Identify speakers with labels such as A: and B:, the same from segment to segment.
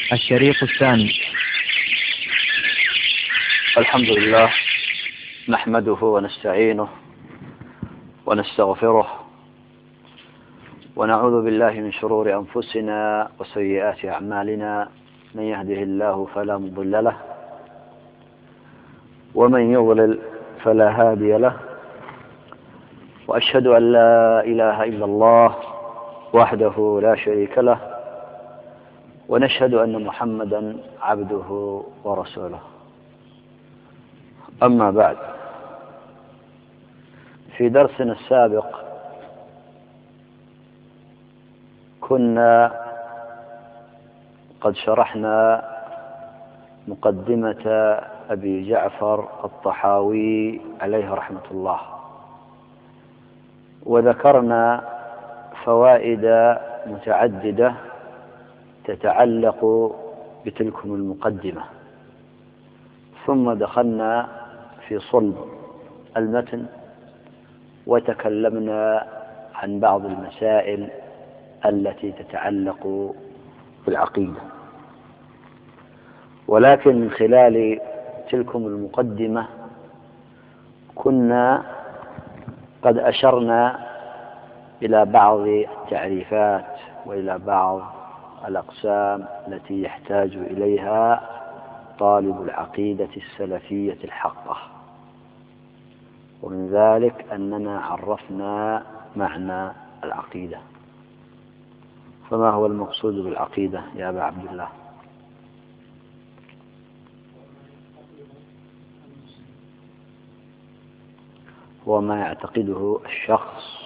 A: الشريط الثاني.
B: الحمد لله نحمده ونستعينه ونستغفره ونعوذ بالله من شرور أنفسنا وسيئات أعمالنا، من يهده الله فلا مضل له ومن يضلل فلا هادي له، وأشهد أن لا إله إلا الله وحده لا شريك له، ونشهد أن محمدا عبده ورسوله. أما بعد، في درسنا السابق كنا قد شرحنا مقدمة أبي جعفر الطحاوي عليه رحمة الله، وذكرنا فوائد متعددة تتعلق بتلكم المقدمة، ثم دخلنا في صلب المتن وتكلمنا عن بعض المسائل التي تتعلق بالعقيدة. ولكن من خلال تلكم المقدمة كنا قد أشرنا إلى بعض التعريفات وإلى بعض الأقسام التي يحتاج إليها طالب العقيدة السلفية الحقة، ومن ذلك أننا عرفنا معنى العقيدة. فما هو المقصود بالعقيدة يا أبا عبد الله؟ هو ما يعتقده الشخص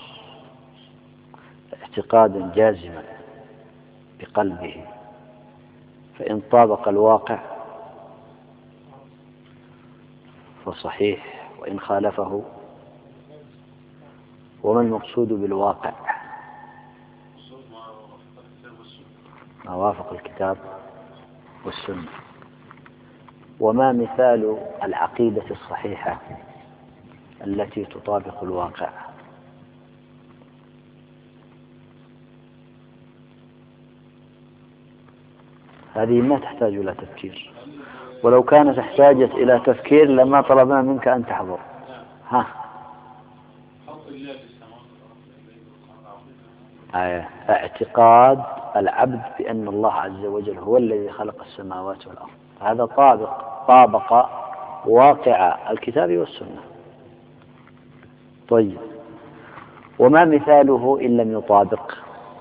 B: اعتقادا جازما بقلبه، فإن طابق الواقع فصحيح، وإن خالفه. وما المقصود بالواقع؟ ما وافق الكتاب والسنة. وما مثال العقيدة الصحيحة التي تطابق الواقع؟ هذه ما تحتاج إلى تفكير، ولو كانت احتاجت إلى تفكير لما طلبنا منك أن تحضر. اعتقاد العبد بأن الله عز وجل هو الذي خلق السماوات والأرض، هذا طابق واقع الكتاب والسنة. طيب، وما مثاله إن لم يطابق؟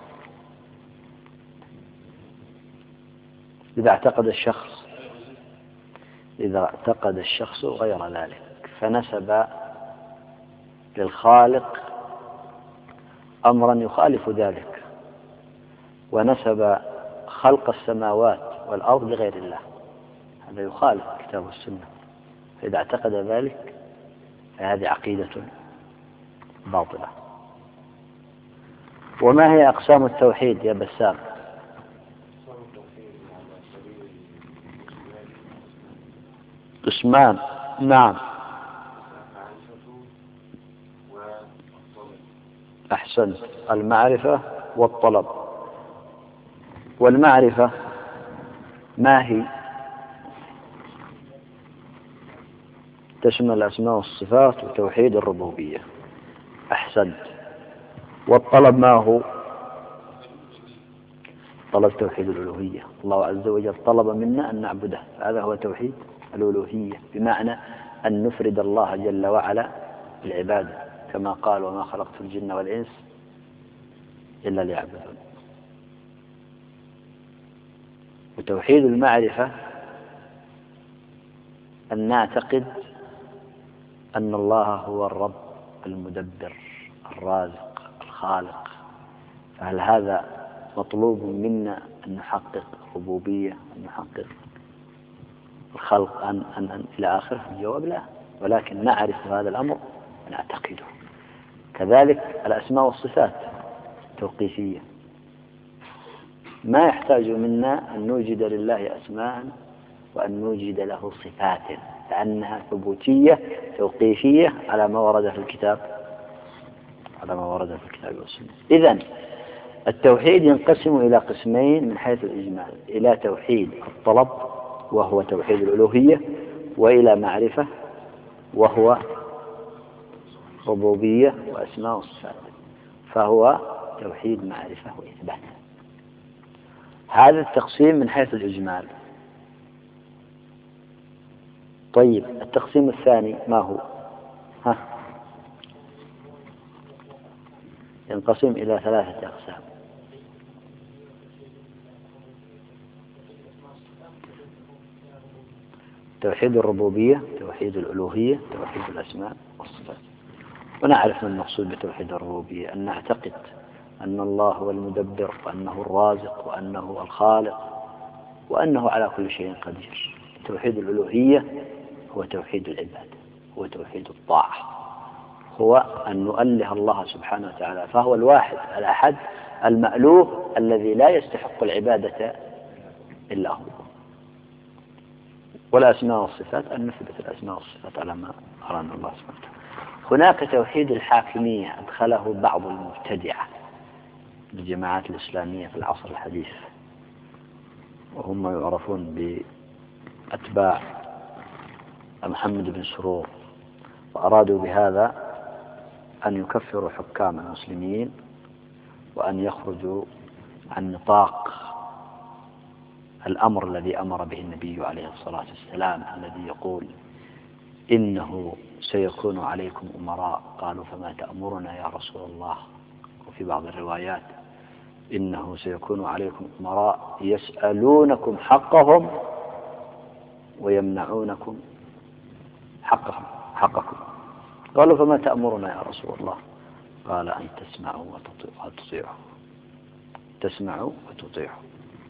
B: إذا اعتقد الشخص غير ذلك فنسب للخالق أمرا يخالف ذلك، ونسب خلق السماوات والأرض لغير الله، هذا يخالف الكتاب والسنة. فإذا اعتقد ذلك فهذه عقيدة باطلة. وما هي أقسام التوحيد يا بسام؟ قسمان، نعم، أحسنت، المعرفة والطلب. والمعرفة ما هي؟ تشمل الأسماء والصفات وتوحيد الربوبية. أحسنت. والطلب ما هو؟ طلب توحيد الألوهية. الله عز وجل طلب منا أن نعبده، هذا هو توحيد الألوهية، بمعنى أن نفرد الله جل وعلا بالعبادة، كما قال: وما خلقت الجن والإنس إلا ليعبدون. وتوحيد المعرفة أن نعتقد أن الله هو الرب المدبر الرازق الخالق. فهل هذا مطلوب منا أن نحقق الربوبية، أن نحقق الخلق، أن إلى آخره؟ الجواب لا، ولكن نعرف هذا الأمر ونعتقده. كذلك الأسماء والصفات توقيفية، ما يحتاج منا أن نوجد لله أسماء وأن نوجد له صفات، لأنها ثبوتية توقيفية على ما ورد في الكتاب والسنة. إذن التوحيد ينقسم إلى قسمين من حيث الإجمال: إلى توحيد الطلب وهو توحيد الألوهية، وإلى معرفة وهو ربوبية وأسماء وصفات، فهو توحيد معرفة وإثبات. هذا التقسيم من حيث الإجمال. طيب التقسيم الثاني ما هو؟ ينقسم إلى 3 أقسام: توحيد الربوبية، توحيد الألوهية، توحيد الأسماء والصفات. ونعرف من المقصود بتوحيد الربوبية: أن نعتقد أن الله هو المدبر، وأنه الرازق، وأنه الخالق، وأنه على كل شيء قدير. توحيد الألوهية هو توحيد العبادة، هو توحيد الطاعة، هو أن نؤله الله سبحانه وتعالى، فهو الواحد الأحد المألوه الذي لا يستحق العبادة إلا هو. والأسماء والصفات أن نثبت الأسماء والصفات على ما أرانا الله سبحانه وتعالى. هناك توحيد الحاكمية أدخله بعض المبتدعة الجماعات الإسلامية في العصر الحديث، وهم يعرفون بأتباع محمد بن سرور، وأرادوا بهذا أن يكفروا حكام المسلمين وأن يخرجوا عن نطاق الأمر الذي أمر به النبي عليه الصلاة والسلام، الذي يقول: إنه سيكون عليكم أمراء. قالوا: فما تأمرنا يا رسول الله؟ وفي بعض الروايات: إنه سيكون عليكم أمراء يسألونكم حقهم ويمنعونكم حقكم. قالوا: فما تأمرنا يا رسول الله؟ قال: أن تسمعوا وتطيعوا. تسمعوا وتطيعوا.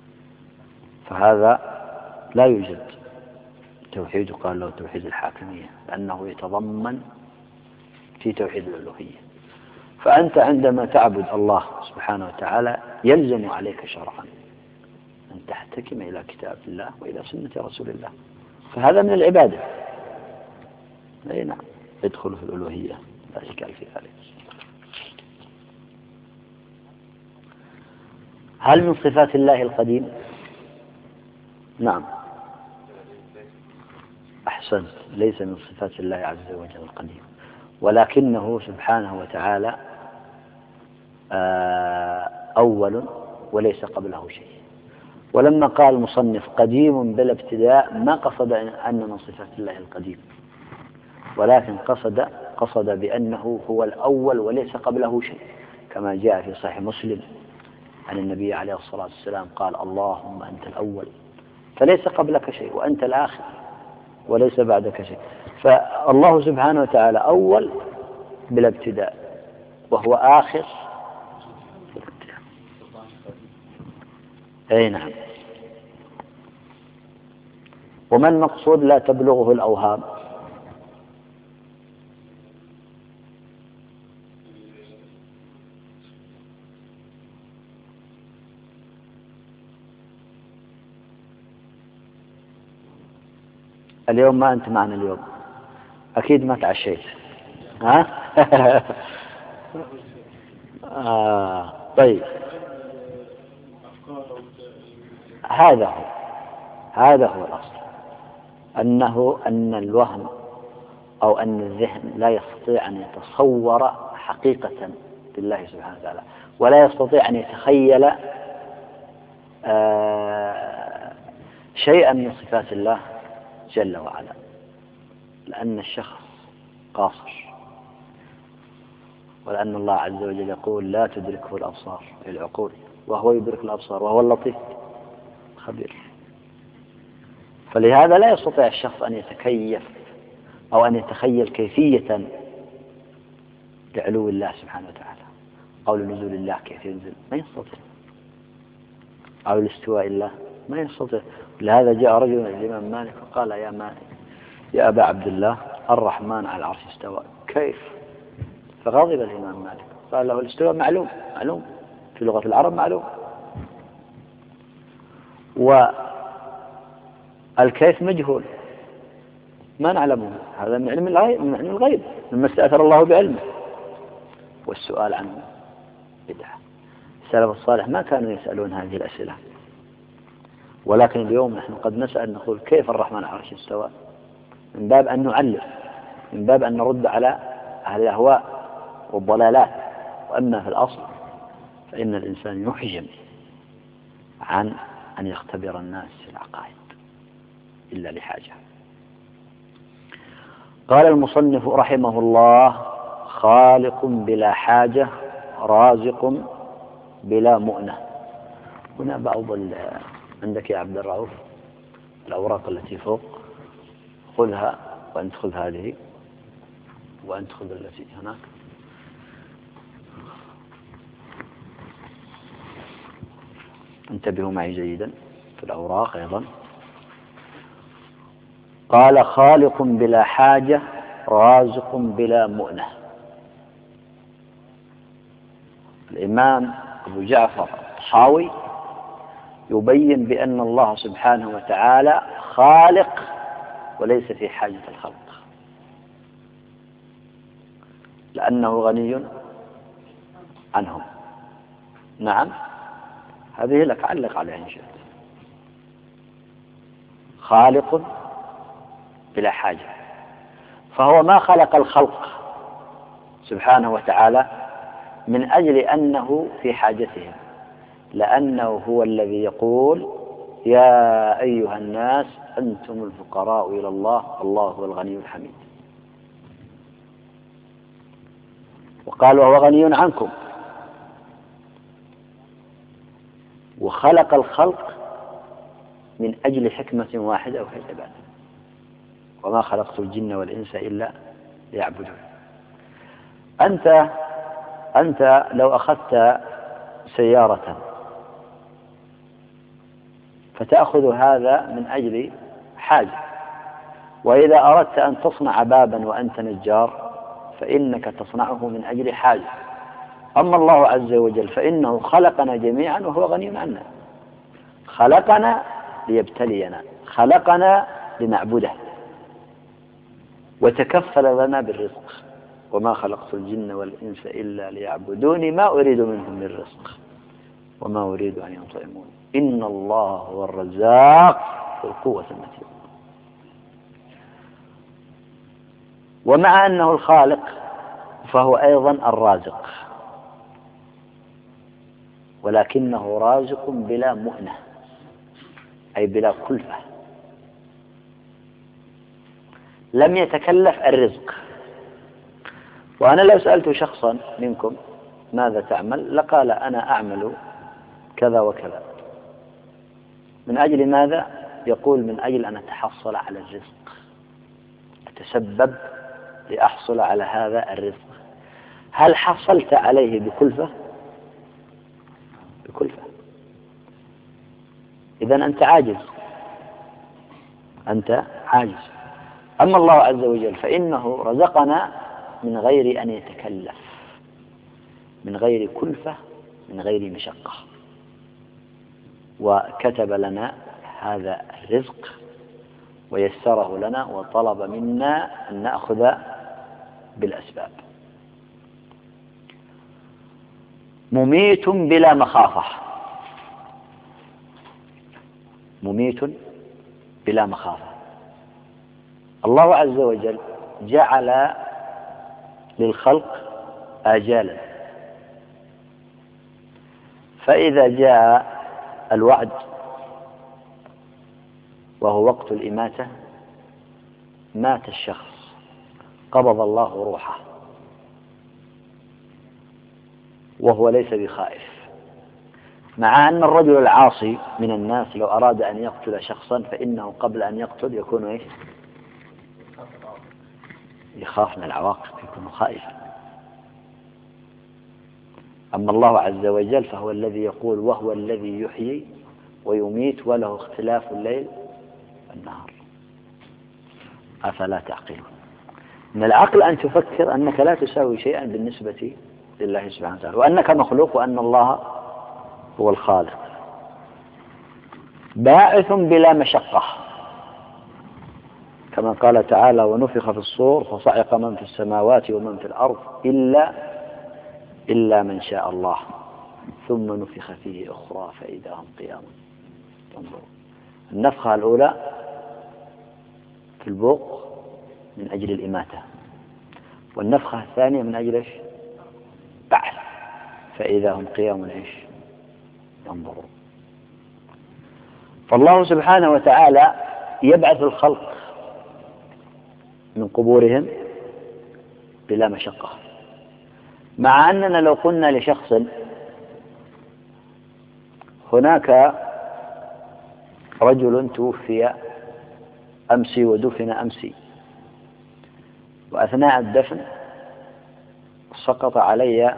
B: فهذا لا يوجد توحيد قال له توحيد الحاكمية، لأنه يتضمن في توحيد الألوهية. فأنت عندما تعبد الله سبحانه وتعالى يلزم عليك شرعا أن تحتكم إلى كتاب الله وإلى سنة رسول الله، فهذا من العبادة. أي نعم، يدخل في الألوهية، لا إشكال في ذلك. هل من صفات الله القديم؟ نعم، أحسنت، ليس من صفات الله عز وجل القديم، ولكنه سبحانه وتعالى أول وليس قبله شيء. ولما قال المصنف قديم بلا ابتداء ما قصد أن من صفات الله القديم، ولكن قصد بأنه هو الأول وليس قبله شيء، كما جاء في صحيح مسلم عن النبي عليه الصلاة والسلام قال: اللهم أنت الأول فليس قبلك شيء، وأنت الآخر وليس بعدك شيء. فالله سبحانه وتعالى أول بلا ابتداء، وهو آخر بلا ابتداء. أي نعم. وما المقصود لا تبلغه الأوهام؟ اليوم ما أنت معنا اليوم، أكيد ما تعشيت، ها؟ طيب، هذا هو الأصل، أن الوهم أو أن الذهن لا يستطيع أن يتصور حقيقة لله سبحانه وتعالى، ولا يستطيع أن يتخيل شيئا من صفات الله جل وعلا، لأن الشخص قاصر، ولأن الله عز وجل يقول: لا تدركه الأبصار أي العقول وهو يدرك الأبصار وهو اللطيف الخبير. فلهذا لا يستطيع الشخص أن يتكيف أو أن يتخيل كيفية لعلو الله سبحانه وتعالى أو لنزول الله كيف ينزل، ما يستطيع، أو لاستواء الله ما يستطيع. لهذا جاء رجل من الإمام مالك وقال: يا مالك يا أبا عبد الله الرحمن على العرش استوى، كيف؟ فغضب الإمام مالك قال له: الاستواء معلوم في لغة العرب معلوم، والكيف مجهول ما نعلمه، هذا من علم الغيب مما استأثر الله بعلمه، والسؤال عنه بدعة. السلف الصالح ما كانوا يسألون هذه الأسئلة، ولكن اليوم نحن قد نسأل نقول كيف الرحمن على العرش استوى، من باب أن نعلم، من باب أن نرد على أهل الأهواء والضلالات. وأما في الأصل فإن الإنسان يحجم عن أن يختبر الناس في العقائد إلا لحاجة. قال المصنف رحمه الله: خالق بلا حاجة، رازق بلا مؤنة. هنا بعض عندك يا عبد الرؤوف الأوراق التي فوق، خذها وأنت خذ هذه وأنت خذ التي هناك. انتبهوا معي جيدا في الأوراق أيضا. قال: خالق بلا حاجة، رازق بلا مؤنة. الإمام أبو جعفر الطحاوي يبين بأن الله سبحانه وتعالى خالق وليس في حاجة الخلق، لأنه غني عنهم. نعم، هذه لك، علق عليها إن شئت. خالق بلا حاجة، فهو ما خلق الخلق سبحانه وتعالى من أجل أنه في حاجتهم، لأنه هو الذي يقول: يا أيها الناس أنتم الفقراء إلى الله والله هو الغني الحميد. وقال: وهو غني عنكم. وخلق الخلق من أجل حكمة واحدة وهي العبادة. وما خلقت الجن والإنس إلا ليعبدون. أنت لو أخذت سيارة فتأخذ هذا من أجل حاجة، وإذا أردت أن تصنع بابا وأنت نجار فإنك تصنعه من أجل حاجة. أما الله عز وجل فإنه خلقنا جميعا وهو غني عنا، خلقنا ليبتلينا، خلقنا لنعبده، وتكفل لنا بالرزق. وما خلقت الجن والإنس إلا ليعبدوني ما أريد منهم من رزق وما أريد أن يطعمون إن الله هو الرزاق ذو القوة المتين. ومع أنه الخالق فهو أيضا الرازق، ولكنه رازق بلا مؤنة، أي بلا كلفة. لم يتكلف الرزق. وأنا لو سألت شخصا منكم ماذا تعمل لقال: أنا أعمل كذا وكذا. من أجل ماذا؟ يقول: من أجل أن أتحصل على الرزق، أتسبب لأحصل على هذا الرزق. هل حصلت عليه بكلفة؟ بكلفة. إذن أنت عاجز، أنت عاجز. أما الله عز وجل فإنه رزقنا من غير أن يتكلف، من غير كلفة، من غير مشقة، وكتب لنا هذا الرزق ويسره لنا وطلب منا أن نأخذ بالأسباب. مميت بلا مخافة، مميت بلا مخافة. الله عز وجل جعل للخلق آجالا، فإذا جاء الوعد وهو وقت الإماتة مات الشخص، قبض الله روحه وهو ليس بخائف. مع أن الرجل العاصي من الناس لو أراد أن يقتل شخصا فإنه قبل أن يقتل يكون يخاف من العواقب، يكون خائفا. أما الله عز وجل فهو الذي يقول: وهو الذي يحيي ويميت وله اختلاف الليل والنهار أفلا تعقلون. من العقل أن تفكر أنك لا تساوي شيئا بالنسبة لله سبحانه وتعالى، وأنك مخلوق وأن الله هو الخالق. باعث بلا مشقة، كما قال تعالى: ونفخ في الصور فصعق من في السماوات ومن في الأرض إلا من شاء الله ثم نفخ فيه أخرى فإذا هم قيام ينظرون. النفخة الأولى في البوق من أجل الإماتة، والنفخة الثانية من أجل بعث فإذا هم قيام ينظرون. فالله سبحانه وتعالى يبعث الخلق من قبورهم بلا مشقة، مع أننا لو قلنا لشخص هناك رجل توفي أمسي ودفن أمسي، وأثناء الدفن سقط علي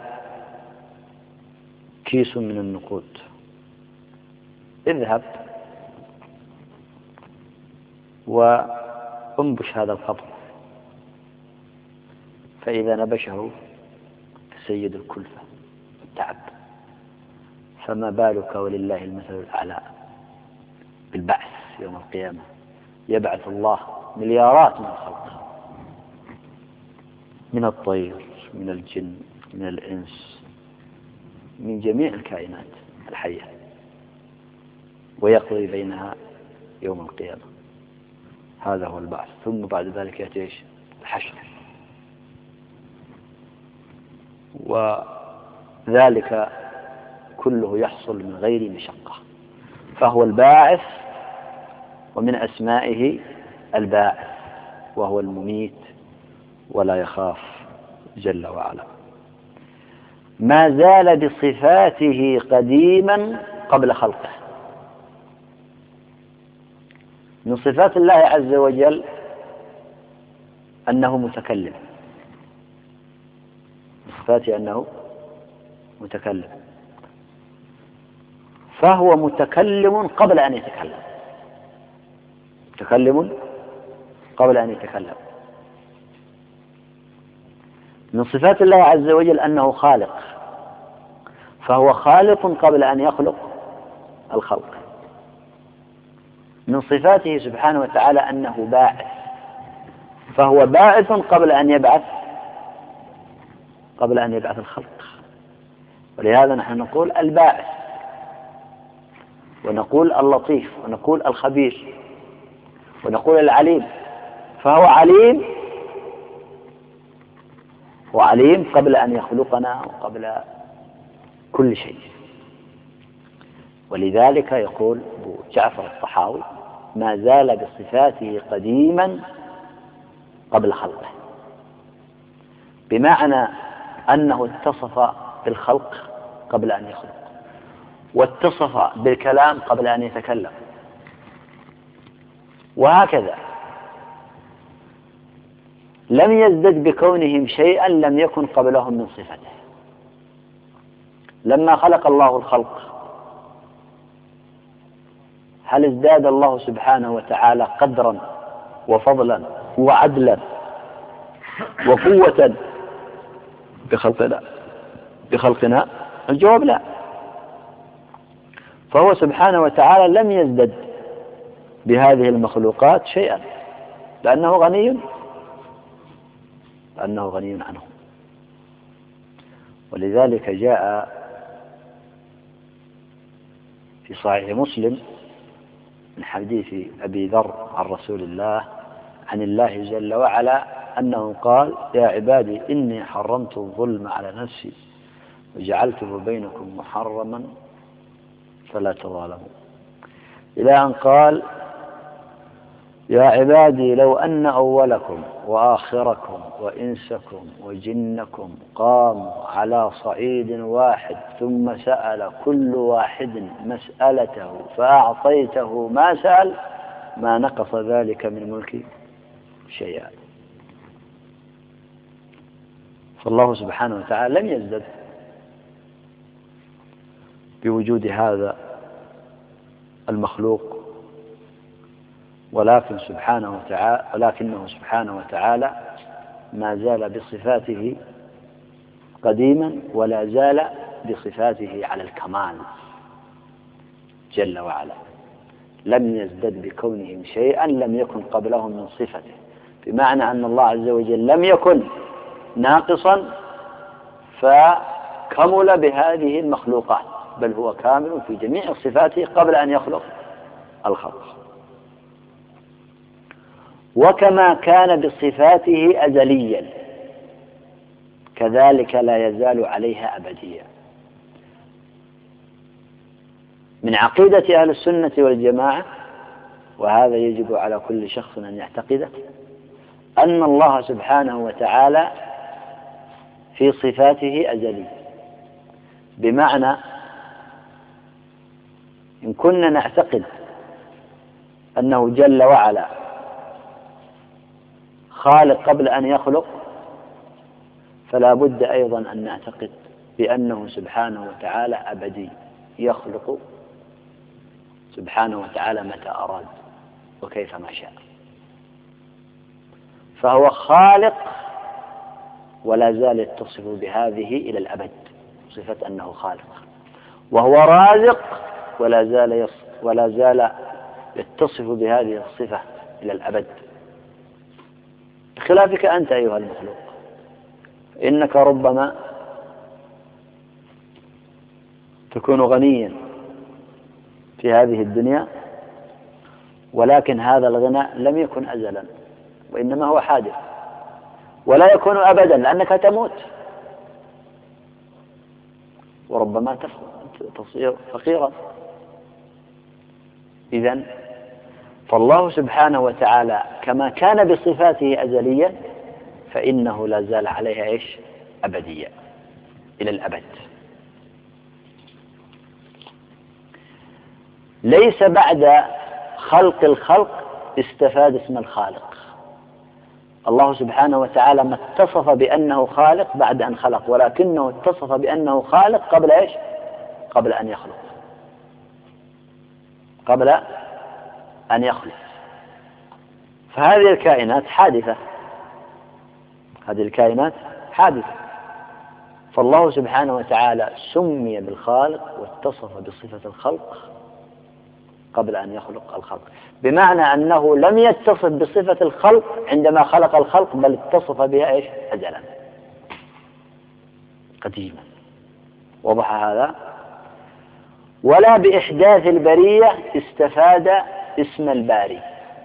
B: كيس من النقود، اذهب وانبش هذا القبر، فإذا نبشه سيد الكلفة والتعب، فما بالك ولله المثل الأعلى بالبعث يوم القيامة. يبعث الله مليارات من الخلق، من الطير، من الجن، من الإنس، من جميع الكائنات الحية، ويقضي بينها يوم القيامة. هذا هو البعث. ثم بعد ذلك يأتي الحشر، وذلك كله يحصل من غير مشقة، فهو الباعث، ومن أسمائه الباعث، وهو المميت ولا يخاف جل وعلا. ما زال بصفاته قديما قبل خلقه. من صفات الله عز وجل أنه متكلم، من صفاته أنه متكلم، فهو متكلم قبل أن يتكلم، متكلم قبل أن يتكلم. من صفات الله عز وجل أنه خالق، فهو خالق قبل أن يخلق الخلق. من صفاته سبحانه وتعالى أنه باعث، فهو باعث قبل أن يبعث الخلق. ولهذا نحن نقول الباعث، ونقول اللطيف، ونقول الخبير، ونقول العليم. فهو عليم قبل أن يخلقنا وقبل كل شيء. ولذلك يقول أبو جعفر الطحاوي: ما زال بصفاته قديما قبل خلقه، بمعنى أنه اتصف بالخلق قبل أن يخلق، واتصف بالكلام قبل أن يتكلم، وهكذا لم يزدد بكونهم شيئا لم يكن قبلهم من صفته. لما خلق الله الخلق هل ازداد الله سبحانه وتعالى قدرا وفضلا وعدلا وقوة بخلقنا؟ الجواب لا. فهو سبحانه وتعالى لم يزدد بهذه المخلوقات شيئا، لأنه غني عنه. ولذلك جاء في صحيح مسلم من حديث أبي ذر عن رسول الله عن الله جل وعلا أنه قال: يا عبادي إني حرمت الظلم على نفسي وجعلته بينكم محرما فلا تظالموا، إلى أن قال: يا عبادي لو أن أولكم وآخركم وإنسكم وجنكم قاموا على صعيد واحد ثم سأل كل واحد مسألته فأعطيته ما سأل ما نقص ذلك من ملكي شيئا. فالله سبحانه وتعالى لم يزدد بوجود هذا المخلوق، ولكنه سبحانه وتعالى ما زال بصفاته قديما، ولا زال بصفاته على الكمال جل وعلا. لم يزدد بكونهم شيئا لم يكن قبلهم من صفته، بمعنى أن الله عز وجل لم يكن ناقصا فكمل بهذه المخلوقات، بل هو كامل في جميع صفاته قبل أن يخلق الخلق. وكما كان بصفاته أزليا كذلك لا يزال عليها أبديا. من عقيدة أهل السنة والجماعة، وهذا يجب على كل شخص أن يعتقده، أن الله سبحانه وتعالى في صفاته أزلي، بمعنى إن كنا نعتقد أنه جل وعلا خالق قبل أن يخلق، فلا بد أيضا أن نعتقد بأنه سبحانه وتعالى أبدي، يخلق سبحانه وتعالى متى أراد وكيف ما شاء. فهو خالق ولا زال يتصف بهذه إلى الأبد، صفة أنه خالق، وهو رازق ولا زال يتصف بهذه الصفة إلى الأبد، بخلافك أنت أيها المخلوق، إنك ربما تكون غنيا في هذه الدنيا، ولكن هذا الغنى لم يكن أزلا، وإنما هو حادث، ولا يكون أبدا لأنك تموت، وربما تصير فقيرا. إذن فالله سبحانه وتعالى كما كان بصفاته أزليا فإنه لا زال عليها إيش؟ أبديا إلى الأبد. ليس بعد خلق الخلق استفاد اسم الخالق. الله سبحانه وتعالى ما اتصف بأنه خالق بعد أن خلق، ولكنه اتصف بأنه خالق قبل إيش؟ قبل أن يخلق، قبل أن يخلق. فهذه الكائنات حادثة، هذه الكائنات حادثة، فالله سبحانه وتعالى سمي بالخالق واتصف بصفة الخلق قبل أن يخلق الخلق، بمعنى أنه لم يتصف بصفة الخلق عندما خلق الخلق، بل اتصف بها إيش؟ أزلا قديما. وضح هذا؟ ولا بإحداث البرية استفاد اسم الباري.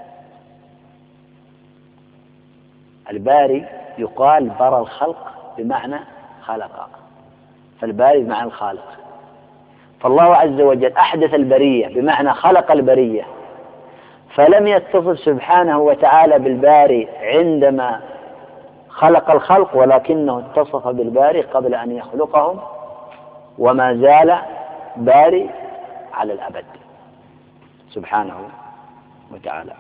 B: الباري يقال برى الخلق بمعنى خلق، فالباري بمعنى الخالق. فالله عز وجل أحدث البرية بمعنى خلق البرية، فلم يتصف سبحانه وتعالى بالباري عندما خلق الخلق، ولكنه اتصف بالباري قبل أن يخلقهم، وما زال باري على الأبد سبحانه وتعالى.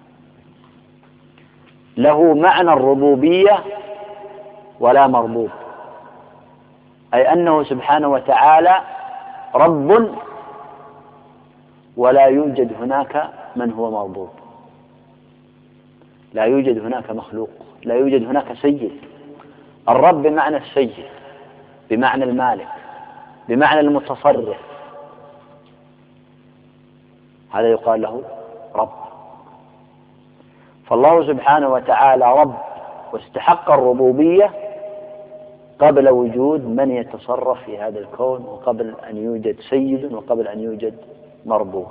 B: له معنى الربوبية ولا مربوب، أي أنه سبحانه وتعالى رب ولا يوجد هناك من هو مربوب، لا يوجد هناك مخلوق، لا يوجد هناك سيد. الرب بمعنى السيد، بمعنى المالك، بمعنى المتصرف، هذا يقال له رب. فالله سبحانه وتعالى رب واستحق الربوبية قبل وجود من يتصرف في هذا الكون، وقبل أن يوجد سيد، وقبل أن يوجد مربوب،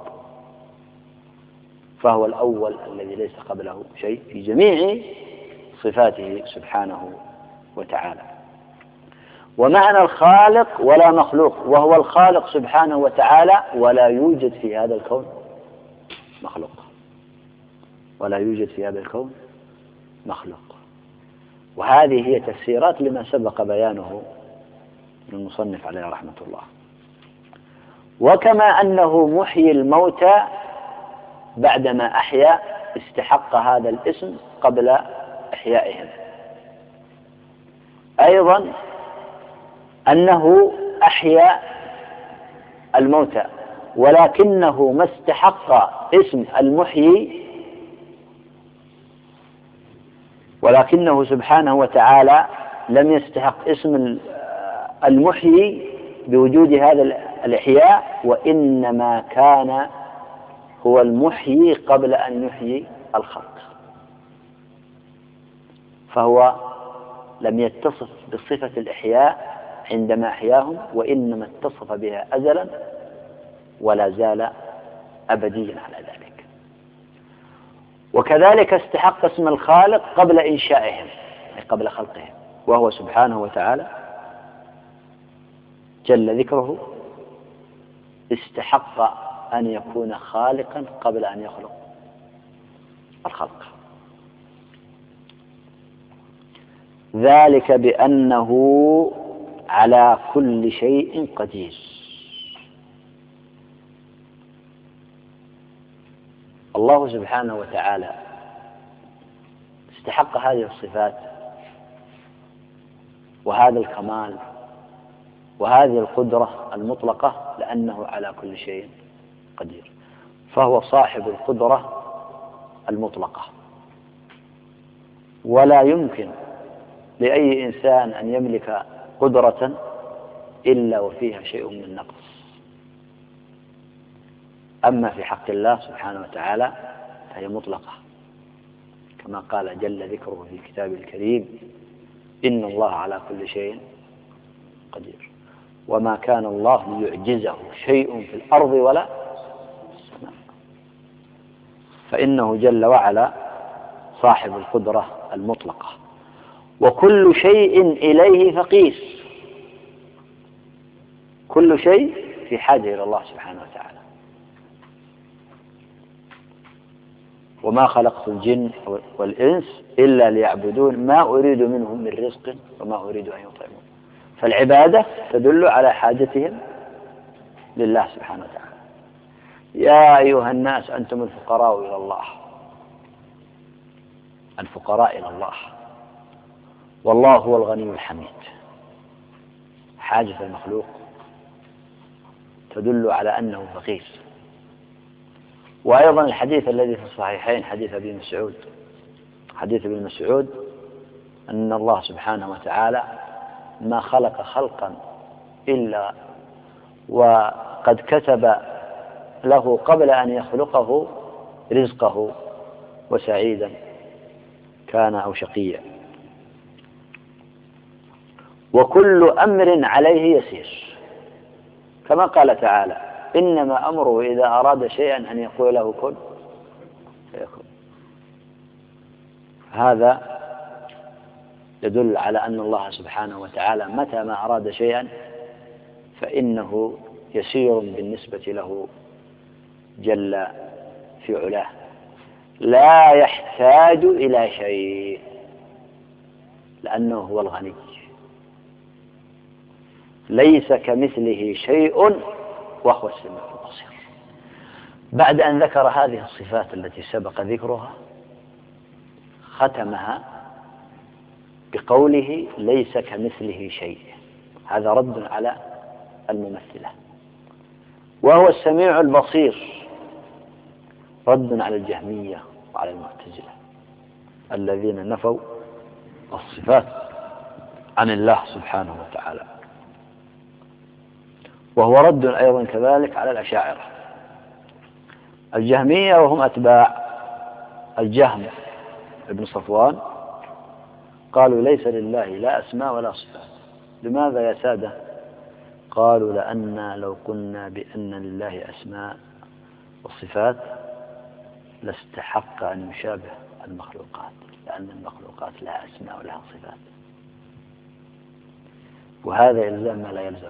B: فهو الأول الذي ليس قبله شيء في جميع صفاته سبحانه وتعالى. ومعنى الخالق ولا مخلوق، وهو الخالق سبحانه وتعالى، ولا يوجد في هذا الكون مخلوق، ولا يوجد في هذا الكون مخلوق. وهذه هي تفسيرات لما سبق بيانه من المصنف عليه رحمة الله. وكما أنه محيي الموتى بعدما أحيا استحق هذا الاسم قبل إحيائهم، أيضا أنه أحيا الموتى، ولكنه ما استحق اسم المحيي، ولكنه سبحانه وتعالى لم يستحق اسم المحيي بوجود هذا الإحياء، وإنما كان هو المحيي قبل أن يحيي الخلق، فهو لم يتصف بصفة الإحياء عندما أحياهم، وإنما اتصف بها أزلا ولا زال أبديا على ذلك. وكذلك استحق اسم الخالق قبل إنشائهم، يعني قبل خلقهم، وهو سبحانه وتعالى جل ذكره استحق أن يكون خالقا قبل أن يخلق الخلق. ذلك بأنه على كل شيء قدير. الله سبحانه وتعالى استحق هذه الصفات وهذا الكمال وهذه القدرة المطلقة لأنه على كل شيء قدير، فهو صاحب القدرة المطلقة، ولا يمكن لأي إنسان أن يملك قدرة إلا وفيها شيء من نقص. أما في حق الله سبحانه وتعالى فهي مطلقة، كما قال جل ذكره في كتابه الكريم: إن الله على كل شيء قدير، وما كان الله ليعجزه شيء في الأرض ولا في السماء، فإنه جل وعلا صاحب القدرة المطلقة. وكل شيء إليه فقير، كل شيء في حاجة إلى الله سبحانه وتعالى. وما خلقت الجن والإنس إلا ليعبدون ما أريد منهم من رزق وما أريد أن يطعمون. فالعبادة تدل على حاجتهم لله سبحانه وتعالى. يا أيها الناس أنتم الفقراء إلى الله، الفقراء إلى الله، والله هو الغني الحميد. حاجة المخلوق تدل على أنه فقير. وأيضا الحديث الذي في الصحيحين، حديث ابن مسعود أن الله سبحانه وتعالى ما خلق خلقا إلا وقد كتب له قبل أن يخلقه رزقه، وسعيدا كان أو شقيا. وكل أمر عليه يسير، كما قال تعالى: إنما أمره إذا أراد شيئا أن يقول له كن فيكون. هذا يدل على أن الله سبحانه وتعالى متى ما أراد شيئا فإنه يسير بالنسبة له جل في علاه، لا يحتاج إلى شيء لأنه هو الغني، ليس كمثله شيء وهو السميع البصير. بعد أن ذكر هذه الصفات التي سبق ذكرها ختمها بقوله: ليس كمثله شيء. هذا رد على الممثلة. وهو السميع البصير، رد على الجهمية وعلى المعتزلة الذين نفوا الصفات عن الله سبحانه وتعالى. وهو رد أيضا كذلك على الأشاعرة الجهمية، وهم أتباع الجهم ابن صفوان. قالوا: ليس لله لا أسماء ولا صفات. لماذا يا سادة؟ قالوا: لأن لو قلنا بأن لله أسماء وصفات لاستحق أن يشابه المخلوقات، لأن المخلوقات لها أسماء ولها صفات، وهذا إلزام ما لا يلزم.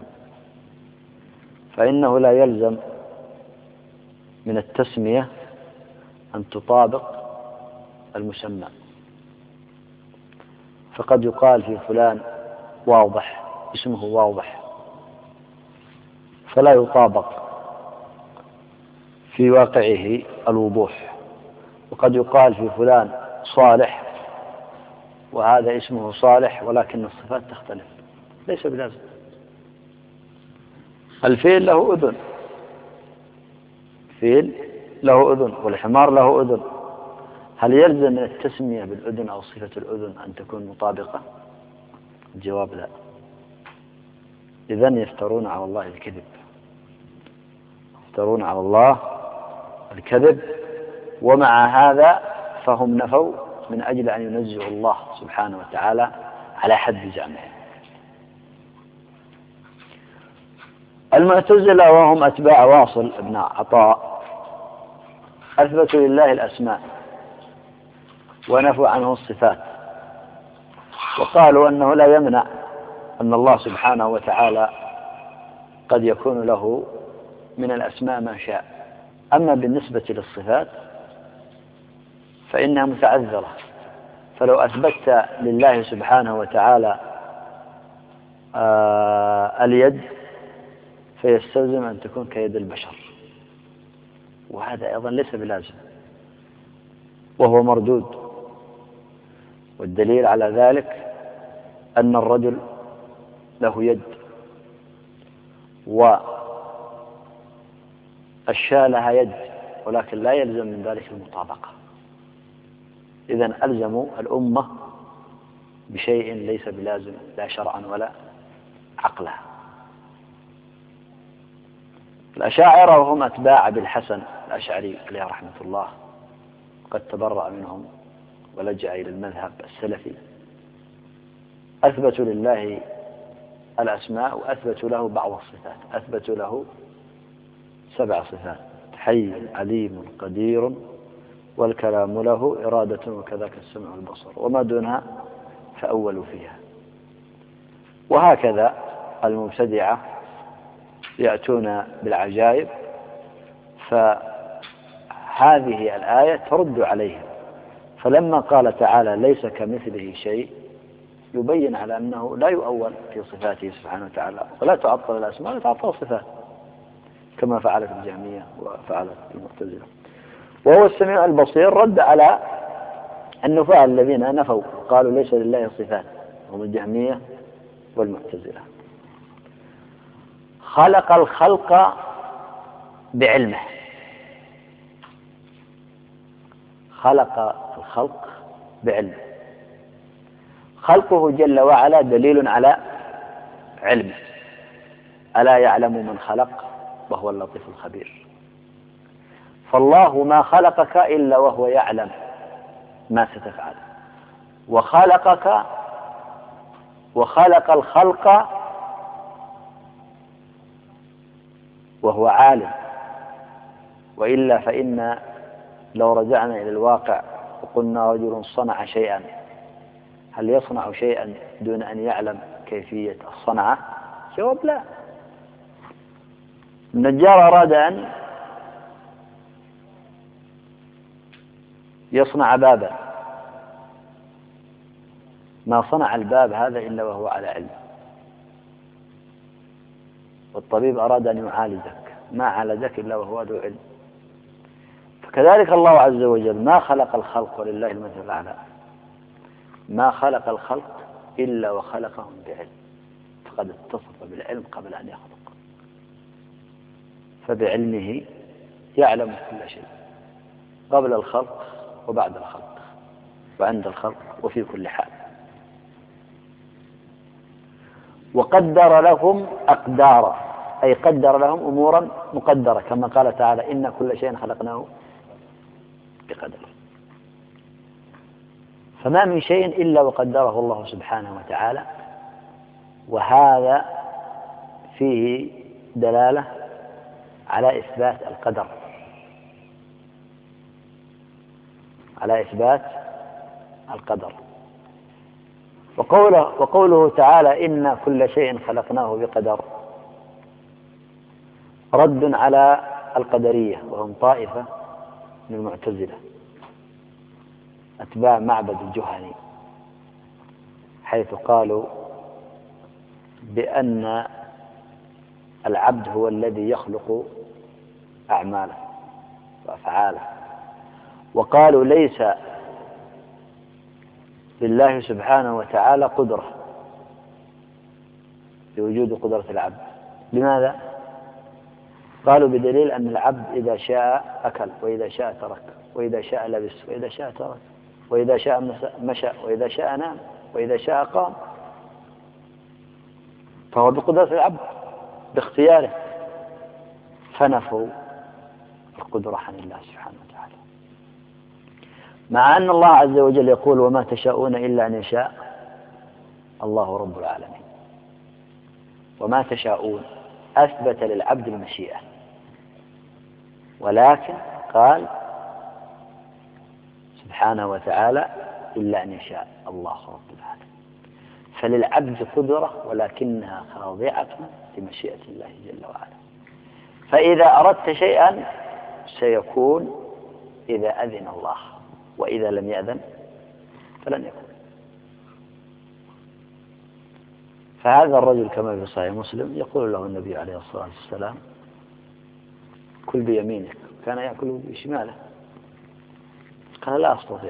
B: فإنه لا يلزم من التسمية أن تطابق المسمى، فقد يقال في فلان واضح، اسمه واضح، فلا يطابق في واقعه الوضوح. وقد يقال في فلان صالح، وهذا اسمه صالح ولكن الصفات تختلف، ليس بلازم. الفيل له أذن، فيل له أذن، والحمار له أذن. هل يلزم من التسمية بالأذن أو صفة الأذن أن تكون مطابقة؟ الجواب لا. إذن يفترون على الله الكذب، يفترون على الله الكذب. ومع هذا فهم نفوا من أجل أن ينزهوا الله سبحانه وتعالى على حد زعمهم. المعتزلة وهم أتباع واصل بن عطاء أثبتوا لله الأسماء ونفوا عنه الصفات، وقالوا أنه لا يمنع أن الله سبحانه وتعالى قد يكون له من الأسماء ما شاء. أما بالنسبة للصفات فإنها متعذرة، فلو أثبتت لله سبحانه وتعالى اليد فيستلزم أن تكون كيد البشر، وهذا أيضا ليس بلازم وهو مردود. والدليل على ذلك أن الرجل له يد والشاة لها يد، ولكن لا يلزم من ذلك المطابقة. إذن ألزموا الأمة بشيء ليس بلازم لا شرعا ولا عقلا. الأشاعرة وهم أتباع أبي الحسن الأشعري عليه رحمة الله قد تبرأ منهم ولجأ إلى المذهب السلفي، أثبتوا لله الأسماء وأثبتوا له بعض الصفات، أثبتوا له 7 صفات: حي عليم قدير والكلام له إرادة وكذاك السمع والبصر، وما دونها فأولوا فيها. وهكذا المبتدعة يأتون بالعجائب، فهذه الآية ترد عليهم. فلما قال تعالى ليس كمثله شيء يبين على أنه لا يؤول في صفاته سبحانه وتعالى، ولا تعطل الأسماء ولا تعطل الصفات كما فعلت الجهمية وفعلت المعتزلة. وهو السميع البصير رد على النفاة الذين نفوا قالوا ليس لله صفات، هم الجهمية والمعتزلة. خلق الخلق بعلمه، خلق الخلق بعلمه. خلقه جل وعلا دليل على علمه، ألا يعلم من خلق وهو اللطيف الخبير. فالله ما خلقك إلا وهو يعلم ما ستفعل، وخلقك وخلق الخلق وهو عالم. وإلا فإن لو رجعنا إلى الواقع وقلنا رجل صنع شيئا، هل يصنع شيئا دون أن يعلم كيفية الصنعة؟ جواب لا. النجار أراد أن يصنع بابا، ما صنع الباب هذا إلا وهو على علم. والطبيب أراد أن يعالجك، ما عالجك إلا وهو ذو علم. فكذلك الله عز وجل ما خلق الخلق ولله المثل الأعلى، ما خلق الخلق إلا وخلقهم بعلم، فقد اتصف بالعلم قبل أن يخلق، فبعلمه يعلم كل شيء قبل الخلق وبعد الخلق وعند الخلق وفي كل حال. وقدر لهم أقدارا، أي قدر لهم أمورا مقدرة، كما قال تعالى إن كل شيء خلقناه بقدر. فما من شيء إلا وقدره الله سبحانه وتعالى، وهذا فيه دلالة على إثبات القدر، على إثبات القدر. وقوله تعالى إن كل شيء خلقناه بقدر رد على القدرية، وهم طائفة من المعتزلة أتباع معبد الجهني، حيث قالوا بأن العبد هو الذي يخلق أعماله وأفعاله، وقالوا ليس لله سبحانه وتعالى قدرة لوجود قدرة العبد. لماذا؟ قالوا بدليل أن العبد إذا شاء أكل، وإذا شاء ترك، وإذا شاء لبس، وإذا شاء ترك، وإذا شاء مشى، وإذا شاء نام، وإذا شاء قام، فهو بقدرة العبد باختياره. فنفوا القدرة عن الله سبحانه وتعالى، مع أن الله عز وجل يقول وما تشاءون إلا أن يشاء الله رب العالمين. وما تشاءون أثبت للعبد المشيئة، ولكن قال سبحانه وتعالى إلا أن يشاء الله رب العالمين. فللعبد قدرة ولكنها خاضعة لمشيئة الله جل وعلا. فإذا أردت شيئا سيكون إذا أذن الله، وإذا لم يأذن فلن يكون. فهذا الرجل كما في صحيح مسلم يقول له النبي عليه الصلاة والسلام كل بيمينك، كان يأكل بشماله، قال لا أستطيع،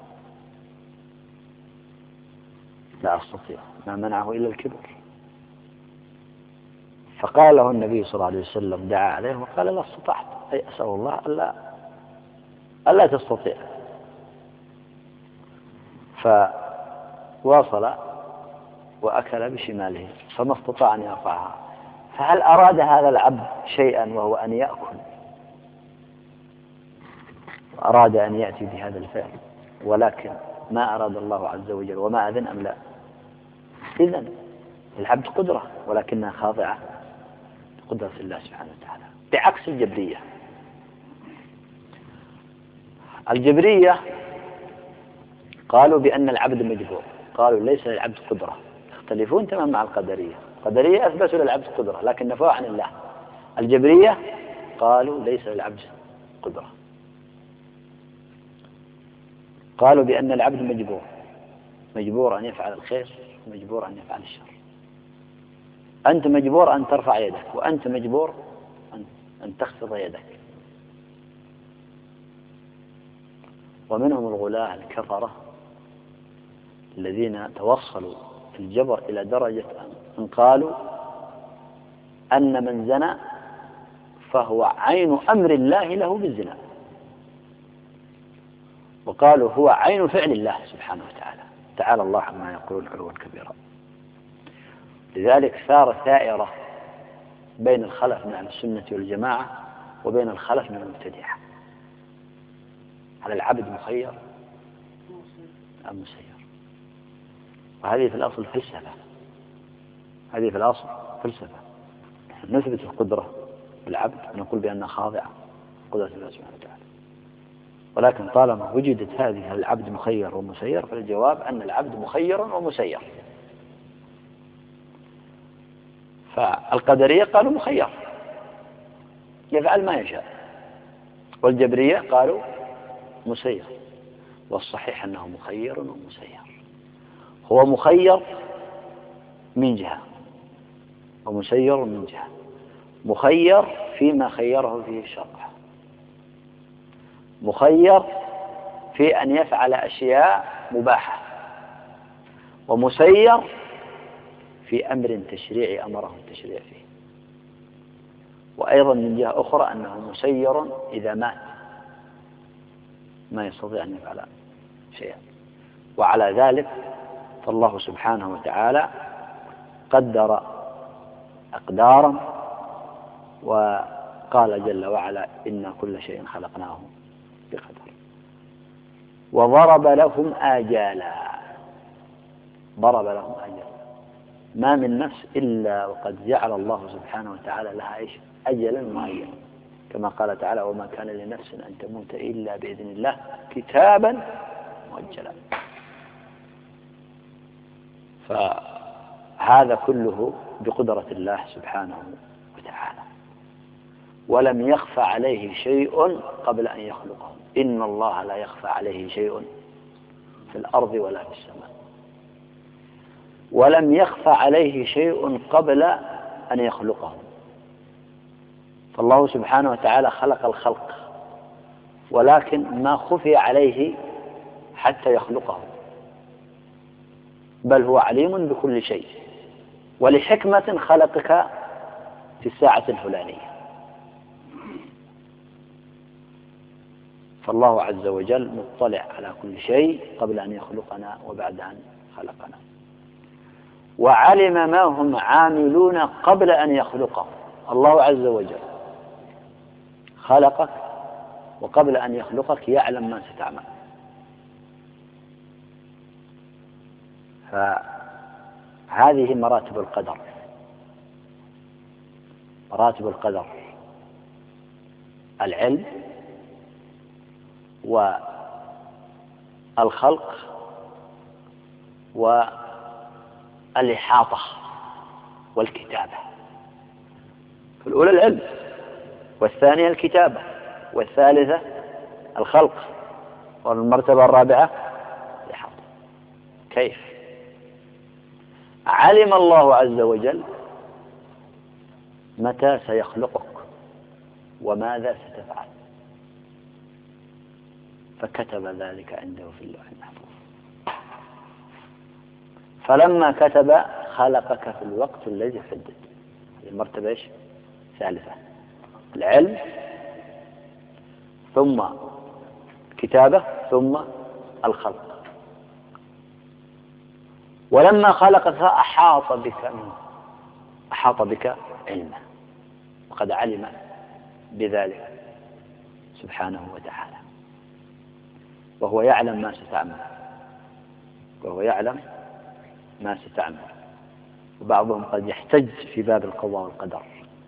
B: لا أستطيع، ما منعه إلا الكبر. فقال له النبي صلى الله عليه وسلم دعا عليه وقال لا استطعت، أي أسأل الله ألا تستطيع. فواصل وأكل بشماله فما استطاع أن يرفعها. فهل أراد هذا العبد شيئا وهو أن يأكل، أراد أن يأتي بهذا الفعل ولكن ما أراد الله عز وجل وما أذن أم لا؟ إذن العبد قدرة ولكنها خاضعة لقدرة الله سبحانه وتعالى، بعكس الجبرية. الجبرية قالوا بأن العبد مجبور، قالوا ليس للعبد قدرة، يختلفون تماما مع القدرية. القدرية أثبتوا للعبد قدرة لكن نفوا عن الله. الجبرية قالوا ليس للعبد قدرة، قالوا بأن العبد مجبور أن يفعل الخير ومجبور أن يفعل الشر. أنت مجبور أن ترفع يدك، وأنت مجبور أن تخفض يدك. ومنهم الغلاة الكفرة الذين توصلوا في الجبر إلى درجة أن قالوا أن من زنى فهو عين أمر الله له بالزنا، وقالوا هو عين فعل الله سبحانه وتعالى، تعالى الله عما يقولون علوا كبيرا. لذلك صار ثائرة بين الخلف من أهل السنة والجماعة وبين الخلف من المبتدعة. هل العبد مخير أم مسير؟ وهذه في الأصل فلسفة، هذه في الأصل فلسفة. نثبت القدرة بالعبد ونقول بأنها خاضعة قدرة الله سبحانه وتعالى، ولكن طالما وجدت هذه العبد مخير ومسير فالجواب أن العبد مخير ومسير. فالقدرية قالوا مخير يفعل ما يشاء، والجبرية قالوا مسير، والصحيح أنه مخير ومسير. هو مخير من جهة ومسير من جهة. مخير فيما خيره فيه الشرع، مخير في أن يفعل أشياء مباحة، ومسير في أمر تشريعي أمره التشريع فيه. وأيضا من جهة أخرى أنه مسير إذا مات ما يستطيع أن يفعل شيئا. وعلى ذلك فالله سبحانه وتعالى قدر أقدارا، وقال جل وعلا إن كل شيء خلقناه بقدر. وضرب لهم آجالا، ضرب لهم آجالا، ما من نفس إلا وقد جعل الله سبحانه وتعالى لها أجلا معينا، كما قال تعالى وما كان لنفس أن تموت إلا بإذن الله كتابا مؤجلا. فهذا كله بقدرة الله سبحانه وتعالى، ولم يخفى عليه شيء قبل أن يخلقه. إن الله لا يخفى عليه شيء في الأرض ولا في السماء. ولم يخفى عليه شيء قبل أن يخلقه. فالله سبحانه وتعالى خلق الخلق، ولكن ما خفي عليه حتى يخلقه، بل هو عليم بكل شيء، ولحكمة خلقك في الساعة الفلانية. فالله عز وجل مطلع على كل شيء قبل أن يخلقنا وبعد أن خلقنا، وعلم ما هم عاملون قبل أن يخلقه. الله عز وجل خلقك وقبل أن يخلقك يعلم ما ستعمل. فهذه مراتب القدر. مراتب القدر: العلم والخلق والإحاطة والكتابة. فالأولى العلم، والثانية الكتابة، والثالثة الخلق، والمرتبة الرابعة الإحاطة. كيف؟ علم الله عز وجل متى سيخلقك وماذا ستفعل، فكتب ذلك عنده في اللوح المحفوظ. فلما كتب خلقك في الوقت الذي حدد. المرتبة ايش؟ ثالثة: العلم، ثم كتابة، ثم الخلق. ولما خلقك أحاط بك علمه، وقد علم بذلك سبحانه وتعالى، وهو يعلم ما ستعمل. وبعضهم قد يحتج في باب القضاء والقدر،